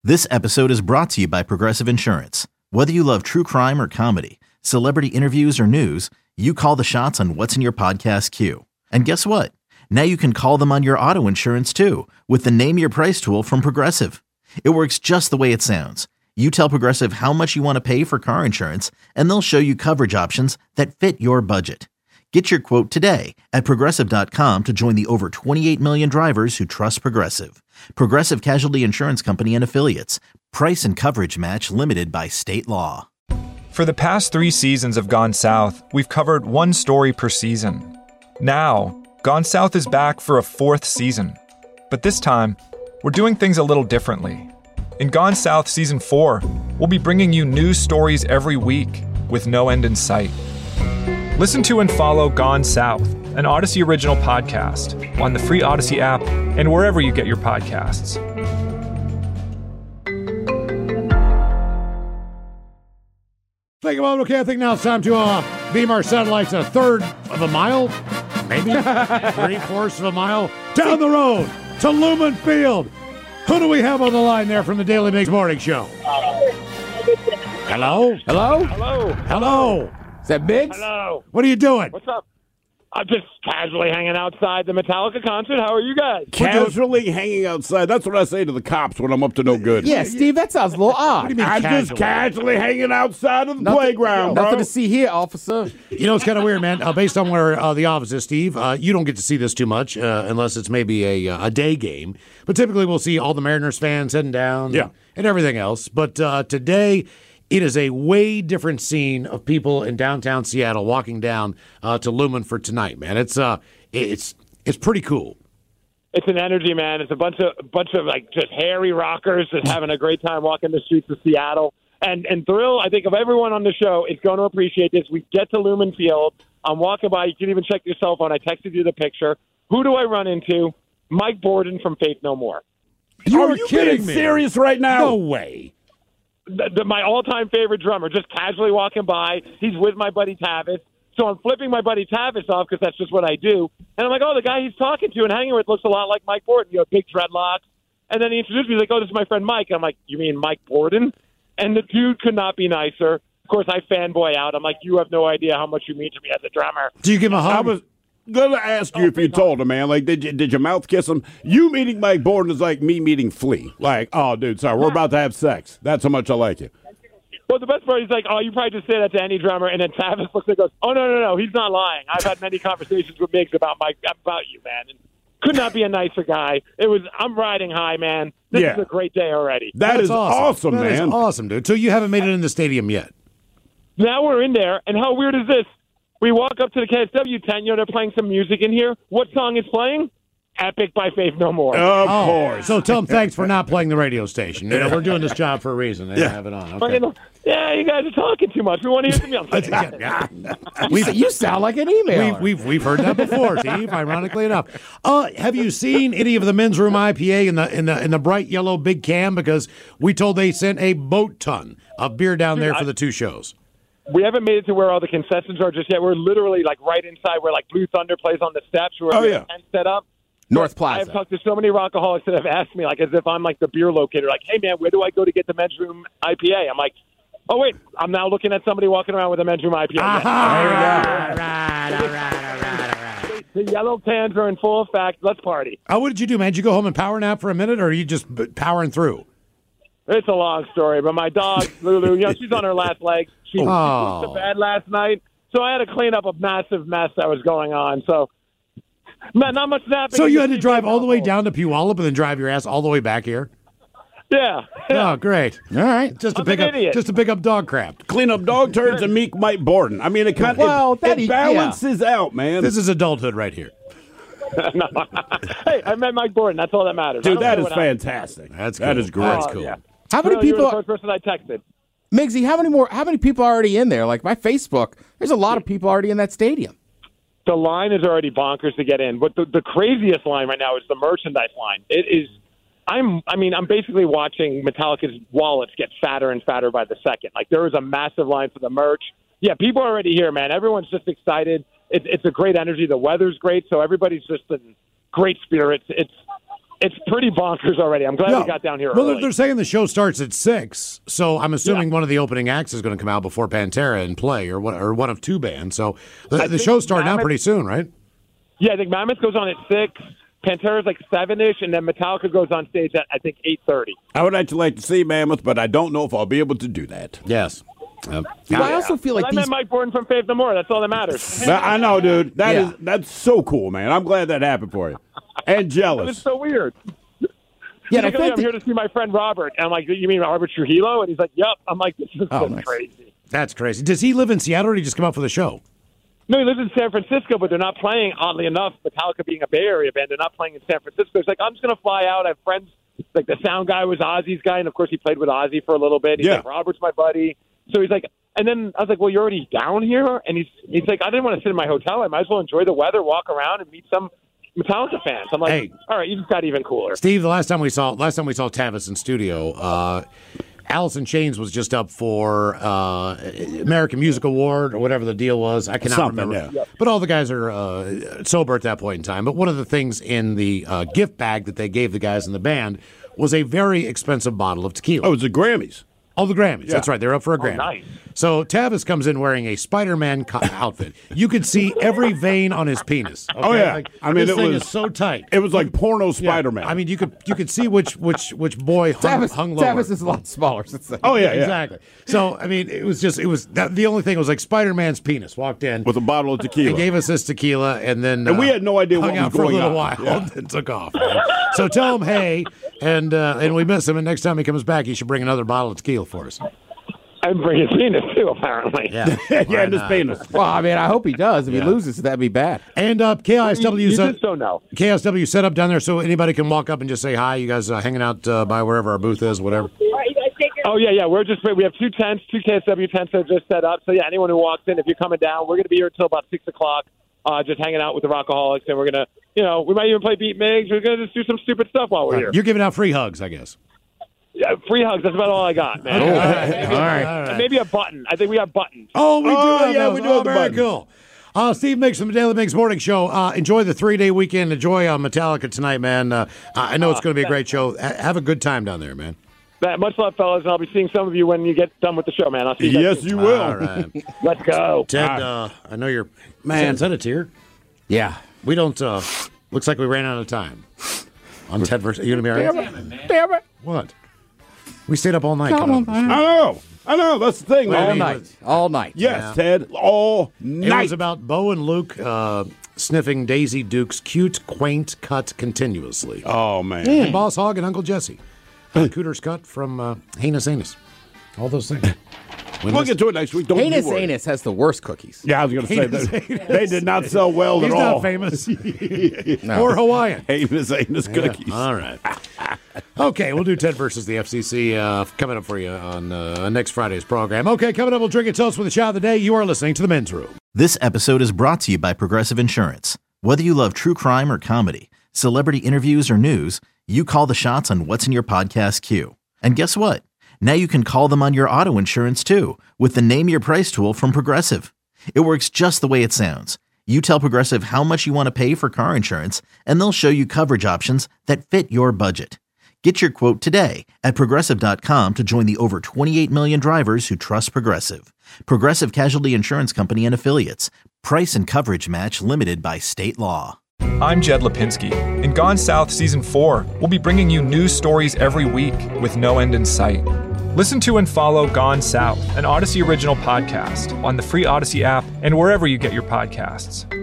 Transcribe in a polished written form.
This episode is brought to you by Progressive Insurance. Whether you love true crime or comedy, celebrity interviews or news, you call the shots on what's in your podcast queue. And guess what? Now you can call them on your auto insurance too with the Name Your Price tool from Progressive. It works just the way it sounds. You tell Progressive how much you want to pay for car insurance, and they'll show you coverage options that fit your budget. Get your quote today at Progressive.com to join the over 28 million drivers who trust Progressive. Progressive Casualty Insurance Company and Affiliates. Price and coverage match limited by state law. For the past 3 seasons of Gone South, we've covered one story per season. Now, Gone South is back for a 4th season. But this time, we're doing things a little differently. In Gone South Season 4, we'll be bringing you new stories every week with no end in sight. Listen to and follow Gone South, an Odyssey original podcast, on the free Odyssey app and wherever you get your podcasts. Think about it. Okay, I think now it's time to beam our satellites a third of a mile, maybe 3/4 of a mile down the road to Lumen Field. Who do we have on the line there from the Daily Mix Morning Show? Hello? Hello? Hello. Hello? Is that Biggs? Hello. What are you doing? What's up? I'm just casually hanging outside the Metallica concert. How are you guys? Casually hanging outside. That's what I say to the cops when I'm up to no good. Yeah, Steve, that sounds a little odd. What do you mean I'm just casually? casually hanging outside of the playground, bro. Nothing to see here, officer. You know, it's kind of weird, man. Based on where the office is, Steve, you don't get to see this too much unless it's maybe a day game. But typically we'll see all the Mariners fans heading down and everything else. But today it is a way different scene of people in downtown Seattle walking down to Lumen for tonight, man. It's pretty cool. It's an energy, man. It's a bunch of like just hairy rockers just having a great time walking the streets of Seattle. And Thrill, I think of everyone on the show is going to appreciate this. We get to Lumen Field. I'm walking by. You can even check your cell phone. I texted you the picture. Who do I run into? Mike Borden from Faith No More. Are you kidding me? Serious right now? No way. My all-time favorite drummer, just casually walking by. He's with my buddy Tavis. So I'm flipping my buddy Tavis off because that's just what I do. And I'm like, oh, the guy he's talking to and hanging with looks a lot like Mike Borden. You know, big dreadlocks. And then he introduced me. He's like, oh, this is my friend Mike. And I'm like, you mean Mike Borden? And the dude could not be nicer. Of course, I fanboy out. I'm like, you have no idea how much you mean to me as a drummer. Do you give him a I hug? was going to ask you if you told him, man. Like, did you mouth kiss him? You meeting Mike Borden is like me meeting Flea. Like, oh, dude, sorry, we're about to have sex. That's how much I like you. Well, the best part, he's like, oh, you probably just say that to any drummer. And then Tavis looks and goes, oh, no, he's not lying. I've had many conversations with Migs about you, man. And could not be a nicer guy. I'm riding high, man. This is a great day already. That is awesome, man. That is awesome, dude. So you haven't made it in the stadium yet. Now we're in there, and how weird is this? We walk up to the KSW tent, they're playing some music in here. What song is playing? Epic by Faith No More. Of course. So tell them thanks for not playing the radio station. You know, we're doing this job for a reason. They have it on. Okay. Yeah, you guys are talking too much. We want to hear from you. You sound like an email. We've heard that before, Steve. Ironically enough, have you seen any of the men's room IPA in the bright yellow big can? Because we told they sent a boat ton of beer down there for the 2 shows. We haven't made it to where all the concessions are just yet. We're literally like right inside where like Blue Thunder plays on the steps. Where we have a tent set up. North Plaza. I've talked to so many rockaholics that have asked me, like, as if I'm like the beer locator, like, hey, man, where do I go to get the men's room IPA? I'm like, oh, wait, I'm now looking at somebody walking around with a men's room IPA. All right. The yellow cans are in full effect. Let's party. What did you do, man? Did you go home and power nap for a minute, or are you just powering through? It's a long story, but my dog, Lulu, she's on her last legs. She was to bed last night, so I had to clean up a massive mess that was going on, so... Not much napping. So you had to drive all the way down to Puyallup and then drive your ass all the way back here? Yeah. Oh, great. All right. Just to pick up dog crap. Clean up dog turds and meet Mike Borden. I mean, it kind of balances out, man. This is adulthood right here. No. Hey, I met Mike Borden. That's all that matters. Dude, that is fantastic. That is great. That's cool. Yeah. How many people? You're the first person I texted. Miggsy, how many people are already in there? Like my Facebook, there's a lot of people already in that stadium. The line is already bonkers to get in, but the craziest line right now is the merchandise line. It is. I'm basically watching Metallica's wallets get fatter and fatter by the second. Like there is a massive line for the merch. Yeah, people are already here, man. Everyone's just excited. It's a great energy. The weather's great, so everybody's just in great spirits. It's pretty bonkers already. I'm glad we got down here early. Well, they're saying the show starts at 6, so I'm assuming one of the opening acts is going to come out before Pantera and play, or one of two bands. So the show's starting out pretty soon, right? Yeah, I think Mammoth goes on at 6. Pantera's like 7-ish, and then Metallica goes on stage at, I think, 8:30. I would actually like to see Mammoth, but I don't know if I'll be able to do that. Yes. I also feel like I met Mike Borden from Faith No More. That's all that matters. I know, dude. That's so cool, man. I'm glad that happened for you. And jealous. It's so weird. Yeah, I'm here to see my friend Robert. And I'm like, you mean Robert Trujillo? And he's like, yep. I'm like, this is nice. crazy. That's crazy. Does he live in Seattle, or did he just come out for the show? No, he lives in San Francisco, but they're not playing, oddly enough, Metallica being a Bay Area band, they're not playing in San Francisco. He's like, I'm just going to fly out. I have friends. Like, the sound guy was Ozzy's guy, and, of course, he played with Ozzy for a little bit. He's like, Robert's my buddy. So he's like, and then I was like, well, you're already down here? And he's like, I didn't want to sit in my hotel. I might as well enjoy the weather, walk around, and meet some Metallica fans. I'm like, hey, all right, you just got even cooler. Steve, the last time we saw Tavis in studio, Alice in Chains was just up for American Music Award or whatever the deal was. I cannot remember. Yeah. But all the guys are sober at that point in time. But one of the things in the gift bag that they gave the guys in the band was a very expensive bottle of tequila. Oh, it was the Grammys. Oh, the Grammys. Yeah. That's right. They're up for a Grammy. Nice. So Tavis comes in wearing a Spider-Man outfit. You could see every vein on his penis. Okay? Oh yeah. Like, I mean, this thing was is so tight. It was like porno Spider-Man. I mean, you could see which boy hung lower. Tavis is a lot smaller. Oh yeah, exactly. So I mean, the only thing was like Spider-Man's penis walked in with a bottle of tequila. He gave us his tequila, and then we had no idea what was hung out for a little while and took off. Man. So tell him hey, and we miss him. And next time he comes back, he should bring another bottle of tequila for us. And bring his penis, too, apparently. Yeah, and his penis. Well, I mean, I hope he does. If he loses, that'd be bad. And KSW KSW set up down there so anybody can walk up and just say hi. You guys hanging out by wherever our booth is, whatever. Oh, yeah. We have 2 tents, 2 KSW tents that are just set up. So, yeah, anyone who walks in, if you're coming down, we're going to be here until about 6 o'clock, just hanging out with the Rockaholics. And we're going to, we might even play Beat Migs. We're going to just do some stupid stuff while we're here. You're giving out free hugs, I guess. Yeah, free hugs. That's about all I got, man. All right. Maybe a button. I think we have buttons. Oh, we do have yeah, those. we do have the very buttons. Cool. Steve Mix from the Daily Mix Morning Show. Enjoy the 3-day weekend. Enjoy Metallica tonight, man. I know it's going to be a great show. Have a good time down there, man. Much love, fellas, and I'll be seeing some of you when you get done with the show, man. I'll see you. Yes, you will. All right. Let's go. Ted, I know you're... Man, is that a tear? Yeah. We don't... looks like we ran out of time. On Ted versus... You going to be all right? Damn it. What? We stayed up all night. I know. That's the thing, man. All night. Yes, Ted. All night. It was about Bo and Luke sniffing Daisy Duke's cute, quaint cut continuously. Oh, man. And Boss Hogg and Uncle Jesse. Cooter's cut from Heinous Anus. All those things. We'll get to it next week. Don't Heinous you worry. Anus has the worst cookies. Yeah, I was going to say that. They did not sell well He's at all. He's not famous. No. Or Hawaiian. Heinous Anus cookies. All right. Okay, we'll do Ted versus the FCC coming up for you on next Friday's program. Okay, coming up, we'll drink a toast with a shot of the day. You are listening to The Men's Room. This episode is brought to you by Progressive Insurance. Whether you love true crime or comedy, celebrity interviews or news, you call the shots on what's in your podcast queue. And guess what? Now you can call them on your auto insurance, too, with the Name Your Price tool from Progressive. It works just the way it sounds. You tell Progressive how much you want to pay for car insurance, and they'll show you coverage options that fit your budget. Get your quote today at Progressive.com to join the over 28 million drivers who trust Progressive. Progressive Casualty Insurance Company and Affiliates. Price and coverage match limited by state law. I'm Jed Lipinski. In Gone South Season 4, we'll be bringing you news stories every week with no end in sight. Listen to and follow Gone South, an Odyssey original podcast, on the free Odyssey app and wherever you get your podcasts.